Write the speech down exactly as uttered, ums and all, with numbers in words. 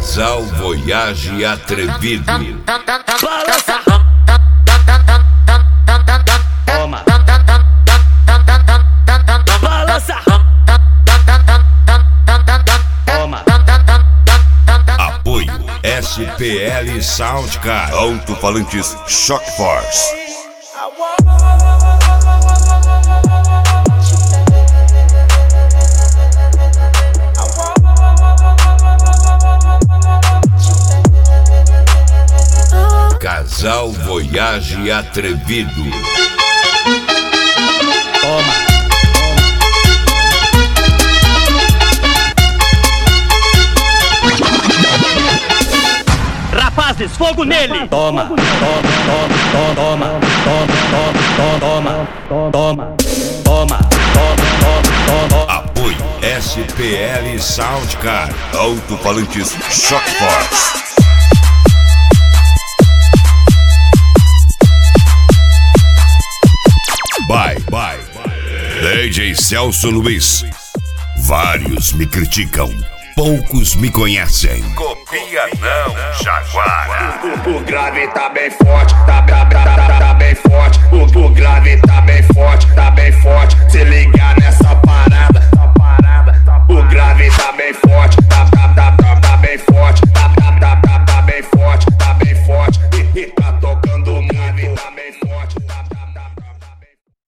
Casal Voyage Atrevido. Balança. Toma. Balança. Toma. Apoio S P L Soundcard. Alto-falantes Shock Force. Casal Voyage Atrevido. Toma. Rapazes, fogo nele! Toma, toma, toma, toma, toma, toma, toma, toma, toma, toma. Apoio S P L Soundcard. Alto-falantes Shock Force. Bye, bye, D J Celso Luiz. Vários me criticam, poucos me conhecem. Copia não, Jaguara. O, o, o grave tá bem forte, tá, tá, tá, tá, tá bem forte. O, o grave